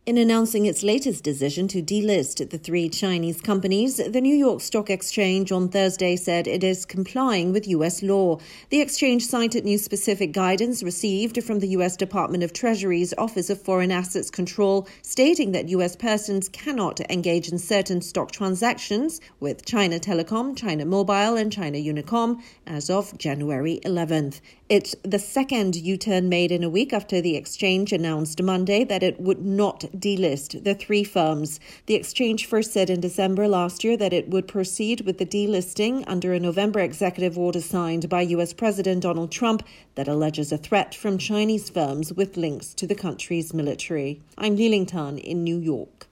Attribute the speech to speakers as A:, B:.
A: In announcing its latest decision to delist the three Chinese companies, the New York Stock Exchange on Thursday said it is complying with U.S. law. The exchange cited new specific guidance received from the U.S. Department of Treasury's Office of Foreign Assets Control, stating that U.S. persons cannot engage in certain stock transactions with China Telecom, China Mobile and China Unicom as of January 11th. It's the second U-turn made in a week after the exchange announced Monday that it would not delist the three firms. The exchange first said in December last year that it would proceed with the delisting under a November executive order signed by U.S. President Donald Trump that alleges a threat from Chinese firms with links to the country's military. I'm Li Ling Tan in New York.